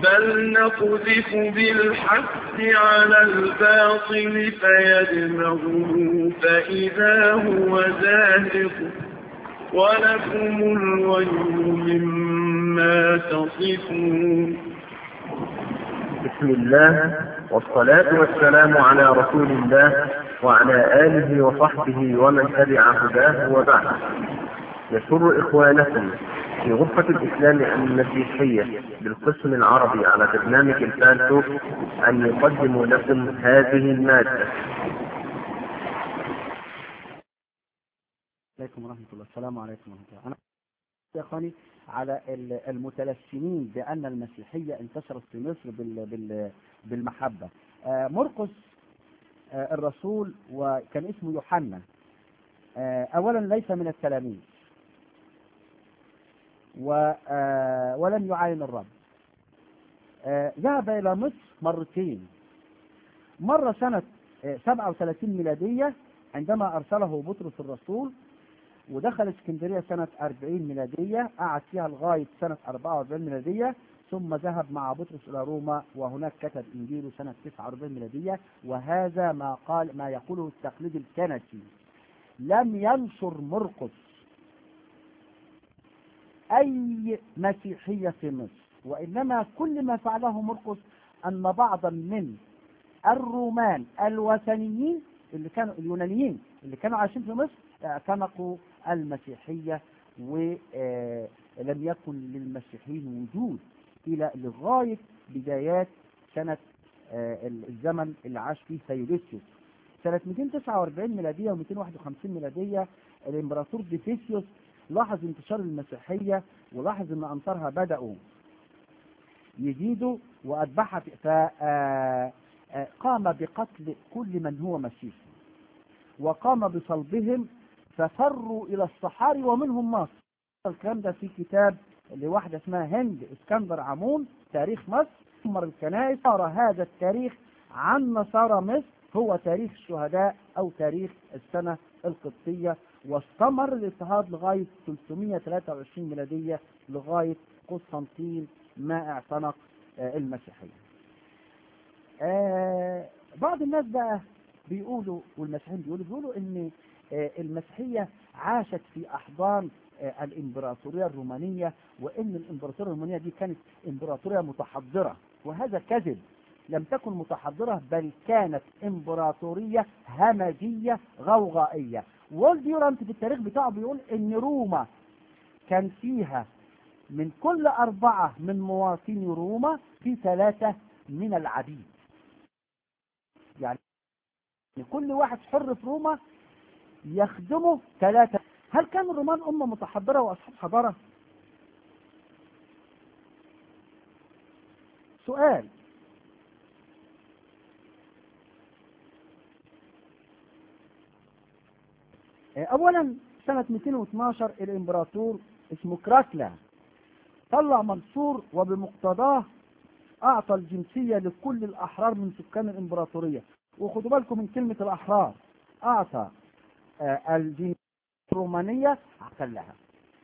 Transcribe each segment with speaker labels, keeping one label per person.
Speaker 1: بل نقذف بالحق على الباطل فيدمغه فإذا هو زاهق ولكم الويل مما تصفون.
Speaker 2: بسم الله والصلاة والسلام على رسول الله وعلى آله وصحبه ومن تبع هداه وبعد. يسر إخوانكم في غرفة الإسلام المسيحية بالقسم العربي على برنامج الفالتوك أن يقدموا لكم هذه المادة.
Speaker 3: عليكم ورحمة الله. السلام عليكم ورحمة الله. أنا يا أخواني على المتلسنين بأن المسيحية انتشرت في مصر بالمحبة. مرقس الرسول وكان اسمه يوحنا، أولا ليس من التلاميذ ولم يعاين الرب. ذهب إلى مصر مرتين، مرة سنة 37 ميلادية عندما أرسله بطرس الرسول، ودخل اسكندرية سنة 40 ميلادية، قعد فيها لغاية سنة 44 ميلادية، ثم ذهب مع بطرس إلى روما وهناك كتب إنجيله سنة 49 ميلادية. وهذا ما يقوله التقليد الكنسي. لم ينشر مرقس أي مسيحية في مصر، وإنما كل ما فعله مرقس أن بعضا من الرومان الوثنيين اللي كانوا اليونانيين اللي كانوا عايشين في مصر اعتنقوا المسيحية، ولم يكن للمسيحيين وجود إلى لغاية بدايات سنة الزمن اللي عاش فيه ثيودوسيوس سنة 249 ميلادية و251 ميلادية. الإمبراطور ديفيسيوس لاحظ انتشار المسيحية ولاحظ أن أنصارها بدأوا يزيدوا وأتبعها، فقام بقتل كل من هو مسيحي وقام بصلبهم، ففروا إلى الصحاري ومنهم مصر. الكلام ده في كتاب لواحدة اسمها هند اسكندر عمون تاريخ مصر. مر الكنائس صار هذا التاريخ عن نصارى مصر هو تاريخ الشهداء أو تاريخ السنة القبطية، واستمر الاضطهاد لغاية 323 ميلادية لغاية قسطنطين ما اعتنق المسيحية. بعض الناس بقى بيقولوا والمسيحيين بيقولوا ان المسيحية عاشت في احضان الامبراطورية الرومانية، وان الامبراطورية الرومانية دي كانت امبراطورية متحضرة، وهذا كذب. لم تكن متحضرة بل كانت امبراطورية همجية غوغائية. والديورانت في التاريخ بتاعه بيقول ان روما كان فيها من كل 4 من مواطني روما في 3 من العبيد، يعني كل واحد حر في روما يخدمه 3. هل كان الرومان أمة متحضرة وأصحاب حضارة؟ سؤال. أولا سنة 212 الإمبراطور اسمه كراكلا طلع منصور وبمقتضاه أعطى الجنسية لكل الأحرار من سكان الإمبراطورية. وخدوا بالكم من كلمة الأحرار، أعطى الجنسية الرومانية لها.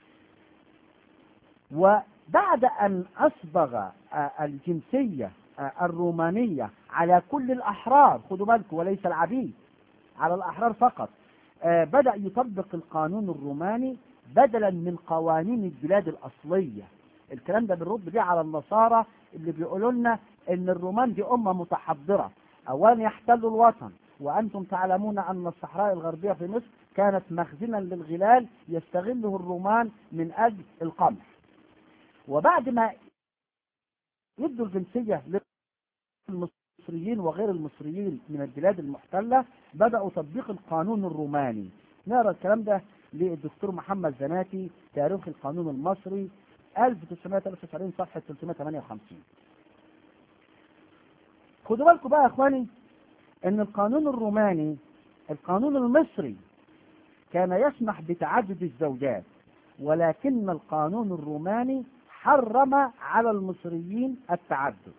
Speaker 3: وبعد أن أصبغ الجنسية الرومانية على كل الأحرار، خدوا بالكم وليس العبيد، على الأحرار فقط، بدأ يطبق القانون الروماني بدلا من قوانين البلاد الأصلية. الكلام ده بنرد بيه على النصارى اللي بيقولوا لنا ان الرومان دي أمة متحضرة. أولا يحتلوا الوطن، وأنتم تعلمون أن الصحراء الغربية في مصر كانت مخزنا للغلال يستغله الرومان من أجل القمح. وبعد ما يدوا الجنسية للمصريين وغير المصريين من البلاد المحتلة بدأوا تطبيق القانون الروماني. نرى الكلام ده للدكتور محمد زناتي تاريخ القانون المصري 1993 صفحة 358. خدوا بالكم بقى يا اخواني ان القانون الروماني، القانون المصري كان يسمح بتعدد الزوجات، ولكن القانون الروماني حرم على المصريين التعدد.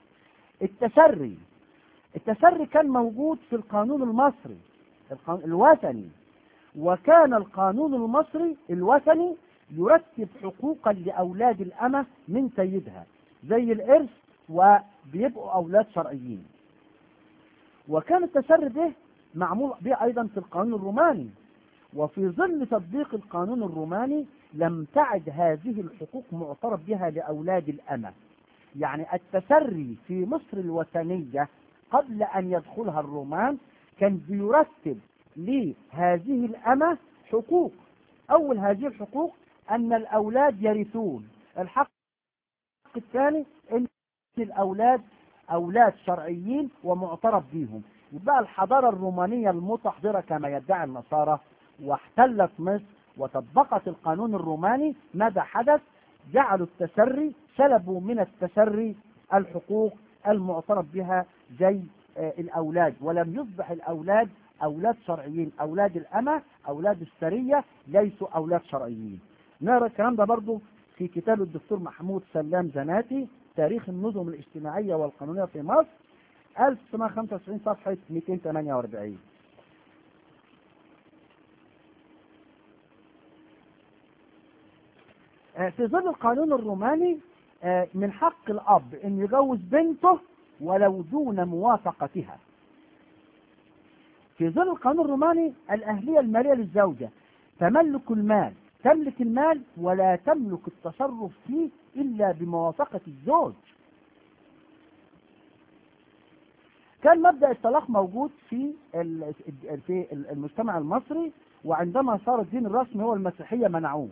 Speaker 3: التسري كان موجود في القانون المصري الوثني، وكان القانون المصري الوثني يرتب حقوقا لأولاد الأمة من سيدها زي الإرث وبيبقوا أولاد شرعيين. وكان التسري به معمول به أيضا في القانون الروماني، وفي ظل تطبيق القانون الروماني لم تعد هذه الحقوق معترف بها لأولاد الأمة. يعني التسري في مصر الوثنية قبل أن يدخلها الرومان كان بيرتب لهذه الأمة حقوق. أول هذه الحقوق أن الأولاد يرثون. الحق الثاني أن الأولاد أولاد شرعيين ومعترف بهم. يبقى الحضارة الرومانية المتحضرة كما يدعي النصارى واحتلت مصر وطبقت القانون الروماني، ماذا حدث؟ جعلوا التسري، سلبوا من التسري الحقوق المعترف بها زي الأولاد، ولم يصبح الأولاد أولاد شرعيين. أولاد الأمة أولاد السرية ليسوا أولاد شرعيين. نرى الكلام ده برضو في كتاب الدكتور محمود سلام زناتي تاريخ النظم الاجتماعية والقانونية في مصر 1995 صفحة 248. في ظل القانون الروماني من حق الأب أن يجوز بنته ولو دون موافقتها. في ظل القانون الروماني الأهلية المالية للزوجة، تملك المال، تملك المال ولا تملك التصرف فيه إلا بموافقة الزوج. كان مبدأ الطلاق موجود في المجتمع المصري، وعندما صار الدين الرسمي هو المسيحية منعوه.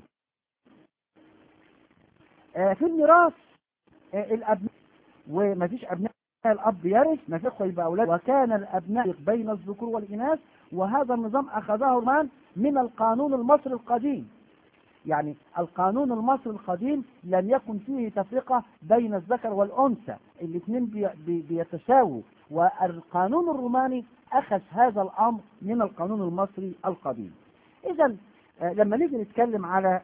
Speaker 3: في الميراث الأبناء، وما فيش أبناء الأب يرث، ما فيش يبقى أولاد، وكان الأبناء بين الذكور والإناث. وهذا النظام أخذه الرومان من القانون المصري القديم. يعني القانون المصري القديم لم يكن فيه تفرقة بين الذكر والأنثى، الاثنين بيتساووا. والقانون الروماني أخذ هذا الأمر من القانون المصري القديم. إذن لما نيجي نتكلم على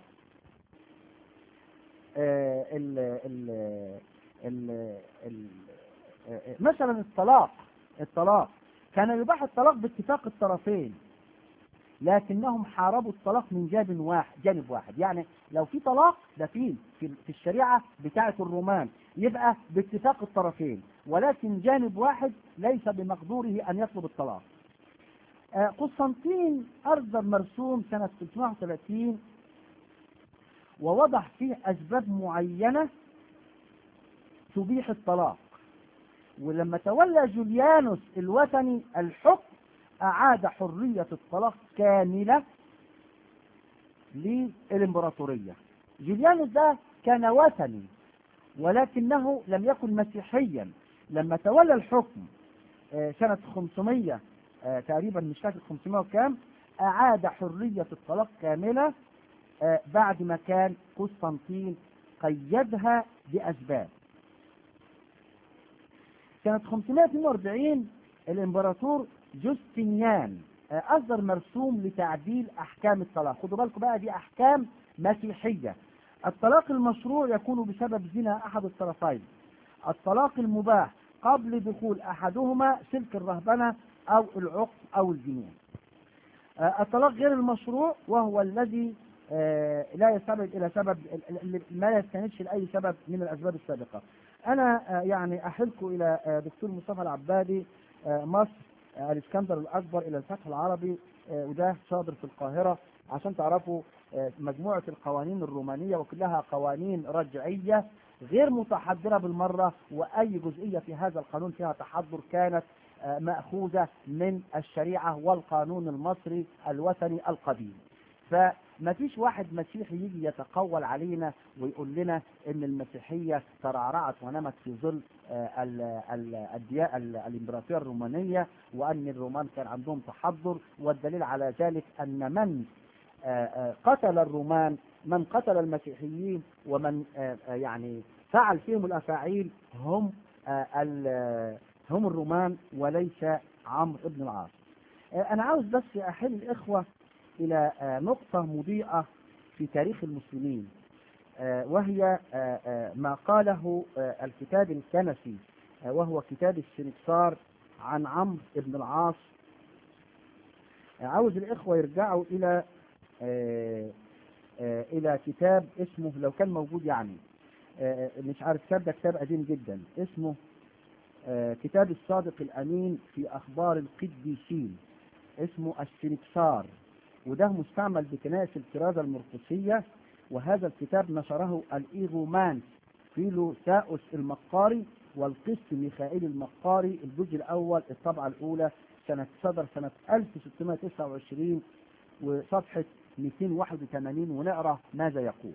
Speaker 3: مثلا الطلاق كان يباح الطلاق باتفاق الطرفين، لكنهم حاربوا الطلاق من جانب واحد. يعني لو في طلاق ده في الشريعة بتاعة الرومان يبقى باتفاق الطرفين، ولكن جانب واحد ليس بمقدوره أن يطلب الطلاق. قسطنطين أصدر مرسوم سنة 330 ووضع فيه أسباب معينة تبيح الطلاق. ولما تولى جوليانوس الوثني الحكم أعاد حرية الطلاق كاملة للإمبراطورية. جوليانوس ده كان وثني ولكنه لم يكن مسيحيا. لما تولى الحكم سنة 500 تقريبا، مش فاكر 500 وكام، أعاد حرية الطلاق كاملة بعد ما كان قسطنطين قيدها بأسباب. سنة 542 الإمبراطور جوستنيان أصدر مرسوم لتعديل أحكام الطلاق. خدوا بالكم بقى، دي أحكام مسيحية. الطلاق المشروع يكون بسبب زنا أحد الطرفين. الطلاق المباح قبل دخول أحدهما سلك الرهبنة أو العقد أو الجنون. الطلاق غير المشروع وهو الذي لا يستند إلى سبب، ما يستندش لأي سبب من الأسباب السابقة. أنا يعني أحلكم إلى دكتور مصطفى العبادي، مصر الإسكندر الأكبر إلى الفتح العربي، وده صادر في القاهرة، عشان تعرفوا مجموعة القوانين الرومانية وكلها قوانين رجعية غير متحضرة بالمرة، وأي جزئية في هذا القانون فيها تحضر كانت مأخوذة من الشريعة والقانون المصري الوثني القديم. فما فيش واحد مسيحي يجي يتقول علينا ويقول لنا ان المسيحية ترعرعت ونمت في ظل الامبراطورية الرومانية، وان الرومان كان عندهم تحضر. والدليل على ذلك ان من قتل الرومان، من قتل المسيحيين ومن يعني فعل فيهم الافاعيل هم الرومان وليس عمرو بن العاص. انا عاوز بس احل الاخوة إلى نقطة مضيئة في تاريخ المسلمين، وهي ما قاله الكتاب الكنسي، وهو كتاب السنكسار عن عمرو بن العاص. عاوز الإخوة يرجعوا إلى كتاب اسمه، لو كان موجود يعني، مش عارف كتاب، ده كتاب قديم جدا اسمه كتاب الصادق الأمين في أخبار القديسين، اسمه السنكسار، وده مستعمل بكنائس الكرازة المرقسية. وهذا الكتاب نشره الإيغومان فيلوساوس المقاري والقس ميخائيل المقاري، الجزء الأول الطبعة الأولى صدر سنة 1629 وصفحة 281. ونقرأ ماذا يقول.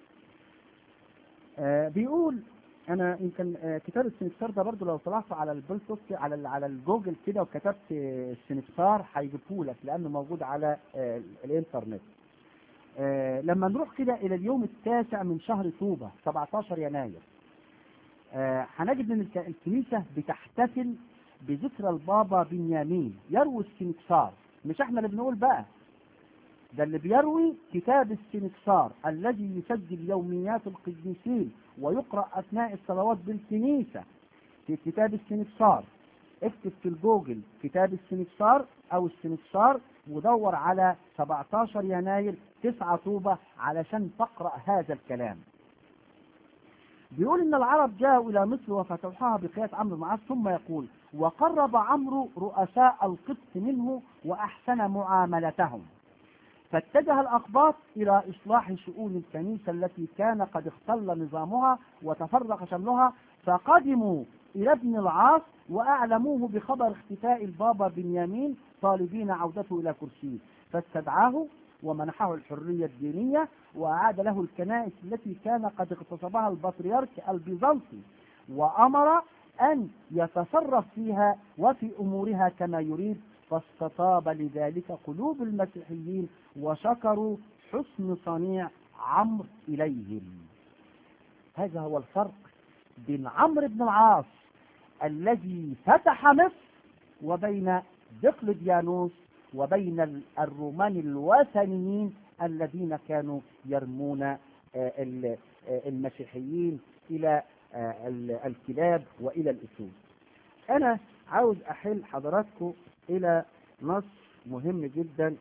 Speaker 3: بيقول أنا يمكن كتاب السنكسار ده برضو لو طلعت على البلتوك على الجوجل كده وكتبت السنكسار هيجيبه لك، لأنه موجود على الإنترنت. لما نروح كده إلى اليوم 9 من شهر طوبة 17 يناير هنجد ان الكنيسة بتحتفل بذكرى البابا بنيامين يروي السنكسار. مش احنا اللي بنقول بقى، ده اللي بيروي كتاب السنكسار الذي يسجل يوميات القديسين ويقرأ أثناء الصلوات بالكنيسة في كتاب السنكسار. اكتب في الجوجل كتاب السنكسار أو السنكسار ودور على 17 يناير 9 طوبة علشان تقرأ هذا الكلام. بيقول إن العرب جاءوا إلى مصر وفتحوها بقيادة عمرو بن العاص، ثم يقول وقرب عمرو رؤساء القبط منه وأحسن معاملتهم، فاتجه الأقباط إلى إصلاح شؤون الكنيسة التي كان قد اختل نظامها وتفرق شملها، فقدموا إلى ابن العاص وأعلموه بخبر اختفاء البابا بنيامين طالبين عودته إلى كرسيه، فاستدعاه ومنحه الحرية الدينية وأعاد له الكنائس التي كان قد اغتصبها البطريرك البيزنطي، وأمر أن يتصرف فيها وفي أمورها كما يريد، فاستطاب لذلك قلوب المسيحيين وشكروا حسن صنيع عمرو إليهم. هذا هو الفرق بين عمرو بن العاص الذي فتح مصر وبين دقلديانوس وبين الرومان الوثنيين الذين كانوا يرمون المسيحيين إلى الكلاب وإلى الأسود. أنا عاوز أحل حضراتكم إلى نص مهم جدا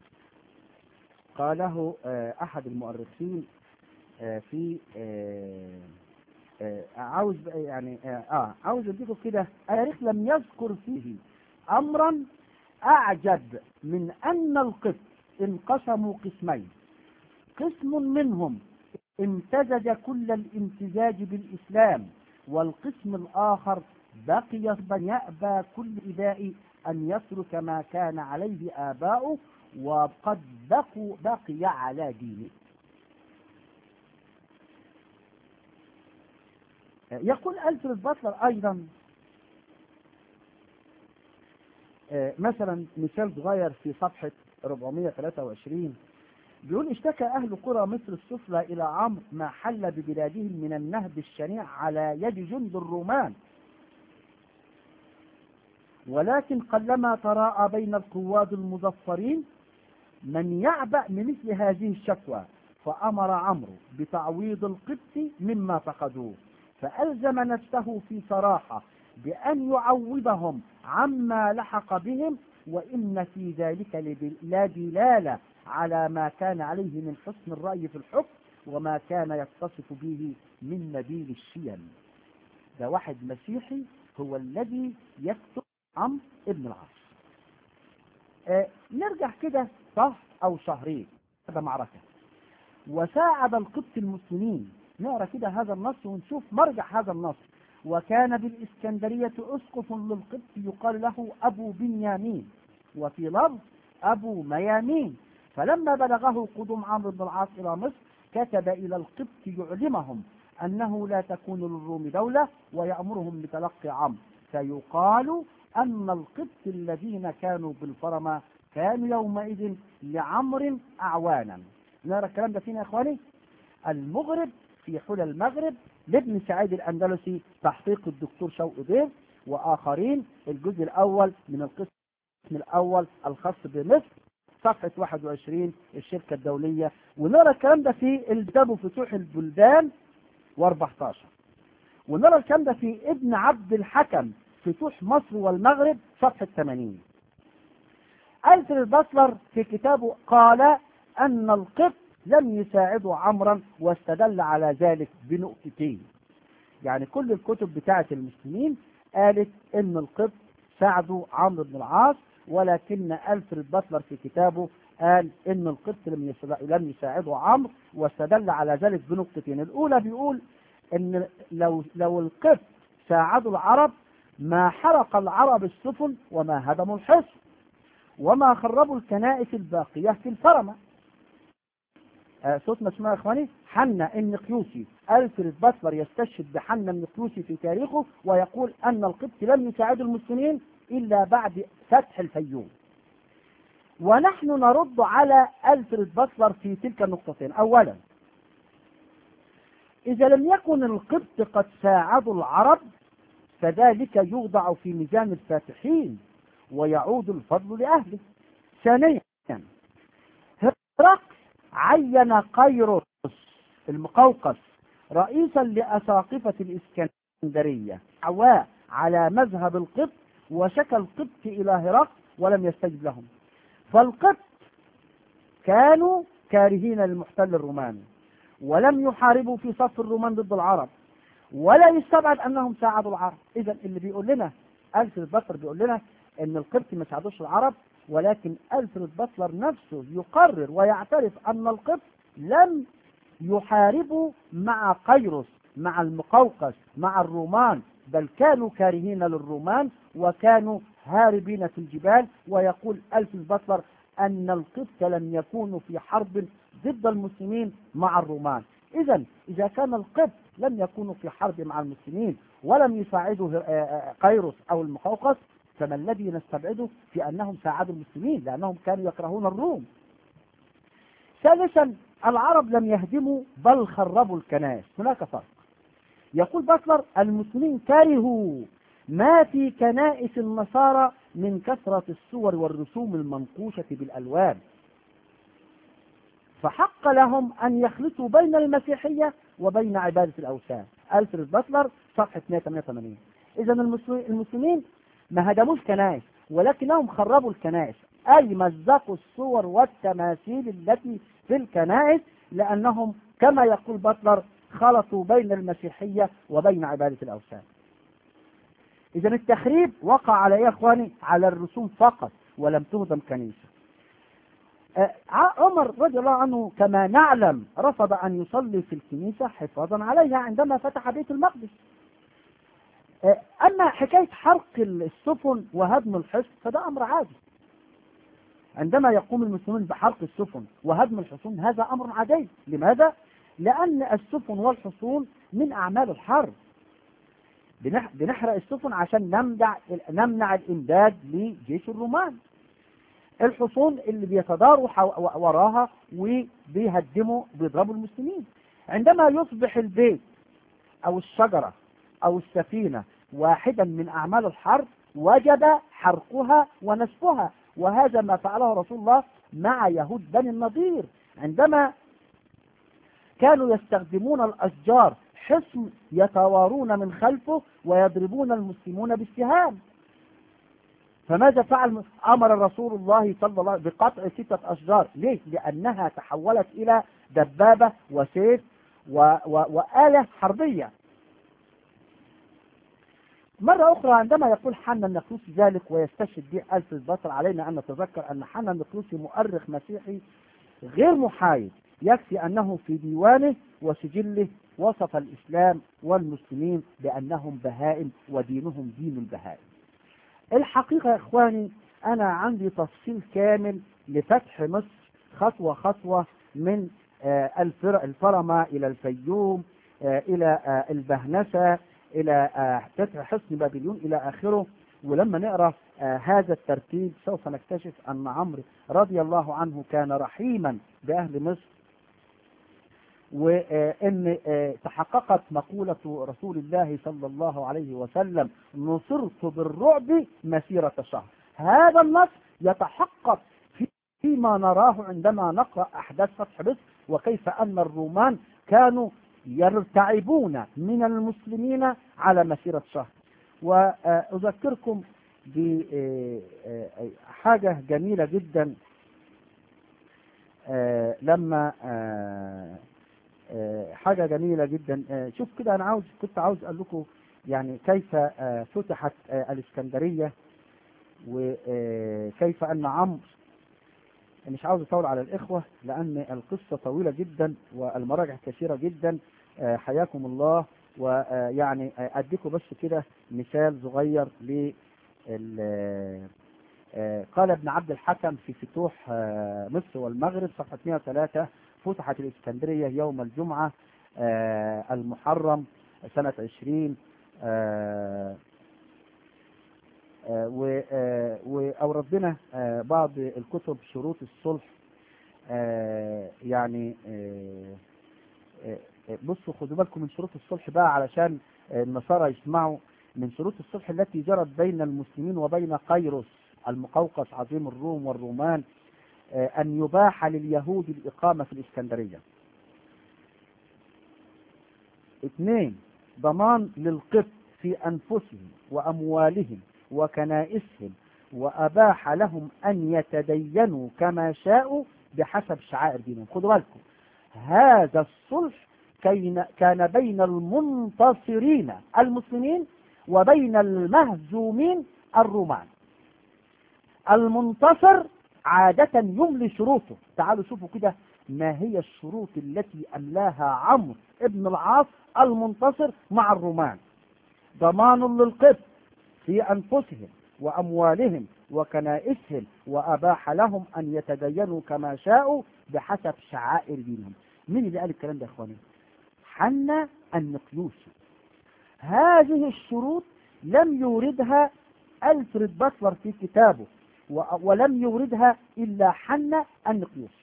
Speaker 3: قاله أحد المؤرخين في عاوز يعني عاوز أديكم كده تاريخ لم يذكر فيه أمرا أعجب من أن القبط انقسموا قسمين، قسم منهم امتزج كل الامتزاج بالإسلام، والقسم الآخر بقي يأبى كل إباء أن يترك ما كان عليه آباؤه وقد بقي على دينه. يقول ألفريد باتلر أيضا مثلا مثال صغير في صفحة 423 بيقول اشتكى أهل قرى مصر السفلى إلى عمرو ما حل ببلادهم من النهب الشنيع على يد جند الرومان، ولكن قلما تراءى بين القواد المظفرين من يعبأ بمثل هذه الشكوى، فأمر عمرو بتعويض القبط مما فقدوه، فألزم نفسه في صراحة بأن يعوضهم عما لحق بهم، وإن في ذلك لا دلالة على ما كان عليه من حسن الرأي في الحكم وما كان يتصف به من نبيل الشيم. ده واحد مسيحي هو الذي يكتب عمرو ابن العاص. نرجع كده شهر أو شهرين هذا معركة وساعد القبط المسلمين. نقرأ كده هذا النص ونشوف مرجع هذا النص. وكان بالإسكندرية أسقف للقبط يقال له أبو بنيامين، وفي لفظ أبو ميامين، فلما بلغه قدوم عمرو بن العاص إلى مصر كتب إلى القبط يعلمهم أنه لا تكون للروم دولة ويأمرهم بتلقي عمرو، فيقال أن القبط الذين كانوا بالفرما كانوا يومئذ لعمرو أعوانا. نرى الكلام ده فينا يا إخواني. المغرب في حلى المغرب لابن سعيد الأندلسي، تحقيق الدكتور شوقي بيه وآخرين، الجزء الأول من القسم الأول الخاص بمصر، صفحة 21 الشركة الدولية. ونرى الكلام ده في الكتاب فتوح البلدان و14، ونرى الكلام ده في ابن عبد الحكم فتوح مصر والمغرب صفحة 80. ألفريد باتلر في كتابه قال أن القبط لم يساعدوا عمرا، واستدل على ذلك بنقطتين. يعني كل الكتب بتاعة المسلمين قالت ان القبط ساعدوا عمرو بن العاص، ولكن ألفريد باتلر في كتابه قال ان القبط لم يساعدوا عمرو، واستدل على ذلك بنقطتين. الاولى بيقول ان لو القبط ساعدوا العرب ما حرق العرب السفن وما هدموا الحصن وما خربوا الكنائس الباقية في الفرمة. صوت مسموع يا اخواني. حنا النقيوسي، ألفريد باتلر يستشهد بحنا النقيوسي في تاريخه ويقول ان القبط لم يساعدوا المسلمين الا بعد فتح الفيوم. ونحن نرد على ألفريد باتلر في تلك النقطتين. اولا، اذا لم يكن القبط قد ساعدوا العرب فذلك يوضع في ميزان الفاتحين ويعود الفضل لأهله. ثانيا، هرقل عين قيروس المقوقس رئيسا لأساقفة الإسكندرية عواء على مذهب القبط، وشكى القبط إلى هرقل ولم يستجب لهم. فالقبط كانوا كارهين للمحتل الروماني ولم يحاربوا في صف الرومان ضد العرب، ولا يستبعد انهم ساعدوا العرب. اذا اللي بيقول لنا ألفريد باتلر بيقول لنا ان القبط ما ساعدوش العرب، ولكن ألفريد باتلر نفسه يقرر ويعترف ان القبط لم يحاربوا مع قيروس، مع المقوقس، مع الرومان، بل كانوا كارهين للرومان وكانوا هاربين في الجبال. ويقول ألفريد باتلر ان القبط لم يكونوا في حرب ضد المسلمين مع الرومان. إذا كان القبط لم يكونوا في حرب مع المسلمين ولم يساعدوا قيروس أو المقوقس، فما الذي نستبعده في أنهم ساعدوا المسلمين؟ لأنهم كانوا يكرهون الروم. ثالثا، العرب لم يهدموا بل خربوا الكنائس. هناك فرق. يقول باتلر المسلمين كرهوا ما في كنائس النصارى من كثرة الصور والرسوم المنقوشة بالألوان، فحق لهم أن يخلطوا بين المسيحية وبين عبادة الأوثان. ألفريد باتلر صفحة 188. إذا المسلمين ما هدموش كنائس ولكنهم خربوا الكنائس، أي مزقوا الصور والتماثيل التي في الكنائس، لأنهم كما يقول باتلر خلطوا بين المسيحية وبين عبادة الأوثان. إذا التخريب وقع على إيه يا إخواني؟ على الرسوم فقط، ولم تهدم كنيسة. عمر رضي الله عنه كما نعلم رفض أن يصلي في الكنيسة حفاظا عليها عندما فتح بيت المقدس. أما حكاية حرق السفن وهدم الحصن فده أمر عادي. عندما يقوم المسلمون بحرق السفن وهدم الحصون هذا أمر عادي. لماذا؟ لأن السفن والحصون من أعمال الحرب. بنحرق السفن عشان نمنع الإمداد لجيش الرومان. الحصون اللي بيتداروا وراها وبيهدموا بيضربوا المسلمين. عندما يصبح البيت أو الشجرة أو السفينة واحدا من أعمال الحرب وجب حرقها ونسفها، وهذا ما فعله رسول الله مع يهود بني النضير عندما كانوا يستخدمون الأشجار حصن يتوارون من خلفه ويضربون المسلمون بالسهام. فماذا فعل؟ أمر رسول الله صلى الله عليه وسلم بقطع 6 أشجار. ليه؟ لأنها تحولت إلى دبابة وسيف وآلة حربية. مرة أخرى عندما يقول حنا النقيوسي ذلك ويستشهد به ألفريد باتلر، علينا أن نتذكر أن حنا النقيوسي مؤرخ مسيحي غير محايد، يكفي أنه في ديوانه وسجله وصف الإسلام والمسلمين بأنهم بهائم ودينهم دين البهائم. الحقيقة يا إخواني أنا عندي تفصيل كامل لفتح مصر خطوة خطوة من الفرمة إلى الفيوم إلى البهنسة إلى فتح حصن بابليون إلى آخره. ولما نقرأ هذا الترتيب سوف نكتشف أن عمرو رضي الله عنه كان رحيما بأهل مصر، وأن تحققت مقولة رسول الله صلى الله عليه وسلم نصرت بالرعب مسيرة شهر. هذا النص يتحقق فيما نراه عندما نقرأ أحداث فتح مصر وكيف أن الرومان كانوا يرتعبون من المسلمين على مسيرة شهر. وأذكركم بحاجة جميلة جدا لما حاجة جميلة جدا. شوف كده، أنا كنت عاوز أقول لكم يعني كيف فتحت الإسكندرية، وكيف أن عمرو، مش عاوز أطول على الإخوة لأن القصة طويلة جدا والمراجع كثيرة جدا، حياكم الله. ويعني أديكم بس كده مثال صغير ل قال ابن عبد الحكم في فتوح مصر والمغرب صفحة 103: فتحت الإسكندرية يوم الجمعة المحرم سنة 20. وأورد لنا بعض الكتب شروط الصلح. يعني بصوا خدوا بالكم من شروط الصلح بقى علشان النصارى يسمعوا. من شروط الصلح التي جرت بين المسلمين وبين قيروس المقوقس عظيم الروم والرومان أن يباح لليهود الإقامة في الإسكندرية. 2. ضمان للقبط في أنفسهم وأموالهم وكنائسهم، وأباح لهم أن يتدينوا كما شاءوا بحسب شعائر دينهم. خدوا بالكم، هذا الصلح كان بين المنتصرين المسلمين وبين المهزومين الرومان. المنتصر عادة يملي شروطه. تعالوا شوفوا كده ما هي الشروط التي أملاها عمرو ابن العاص المنتصر مع الرومان. ضمان للقبط في أنفسهم وأموالهم وكنائسهم، وأباح لهم أن يتدينوا كما شاءوا بحسب شعائر دينهم. مين اللي قال الكلام ده يا إخواني؟ حنا النقيوسي. هذه الشروط لم يوردها ألفريد باتلر في كتابه، ولم يوردها إلا حنا النقيوسي.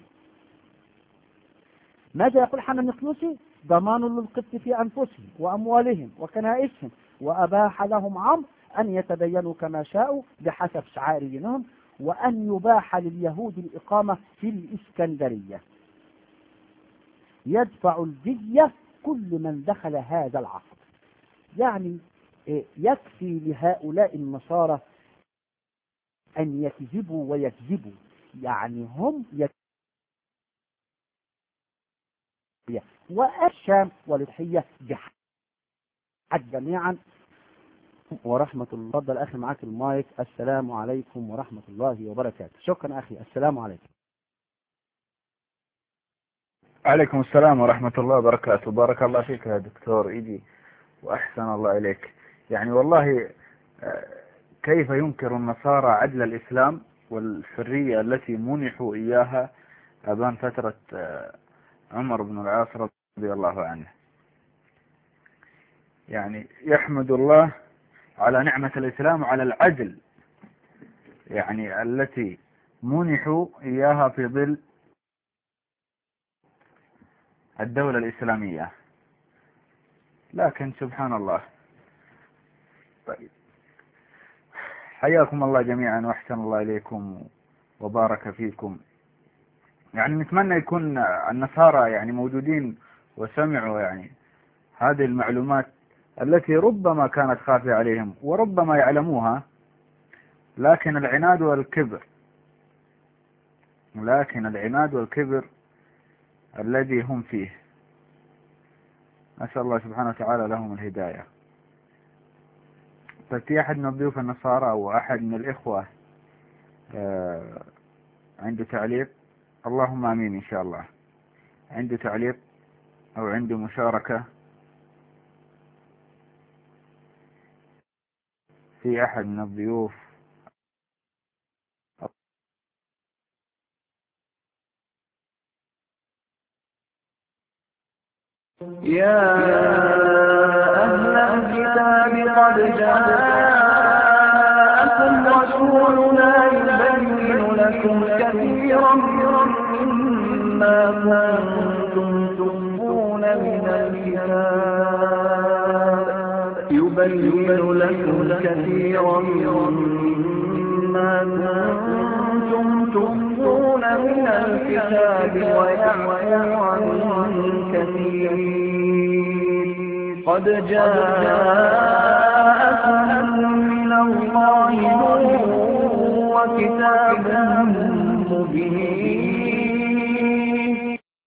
Speaker 3: ماذا يقول حنا النقيوسي؟ ضمان للقبط في أنفسهم وأموالهم وكنائسهم، وأباح لهم عمرو أن يتدينوا كما شاءوا بحسب شعائر دينهم، وأن يباح لليهود الإقامة في الإسكندرية. يدفع الجزية كل من دخل هذا العقد. يعني يكفي لهؤلاء النصارى أن يكذبوا ويكذبوا، يعني هم والشام والضحية بحق جميعا. ورحمة الله. تفضل أخي معاك المايك. السلام عليكم ورحمة الله وبركاته. شكرا أخي، السلام عليكم.
Speaker 4: عليكم السلام ورحمة الله وبركاته. بارك الله فيك يا دكتور إيدي وأحسن الله إليك. يعني والله كيف ينكر النصارى عدل الإسلام والحرية التي منحوا إياها أبان فترة عمر بن العاص رضي الله عنه. يعني يحمد الله على نعمة الإسلام وعلى العدل يعني التي منحوا إياها في ظل الدولة الإسلامية. لكن سبحان الله. طيب، حياكم الله جميعا وأحسن الله إليكم وبارك فيكم. يعني نتمنى يكون النصارى يعني موجودين وسمعوا يعني هذه المعلومات التي ربما كانت خافية عليهم وربما يعلموها، لكن العناد والكبر الذي هم فيه، نسأل الله سبحانه وتعالى لهم الهداية. ففي أحد من الضيوف النصارى أو أحد من الإخوة عنده تعليق؟ اللهم آمين إن شاء الله. عنده تعليق أو عنده مشاركة في أحد من الضيوف؟
Speaker 1: يا أهل الكتاب قد جاءكم رسولنا يبين لكم كثيرا مما كنتم تخفون من الكتاب ويعفو عن كثير. قد جاءكم من الله نور وكتاب مبين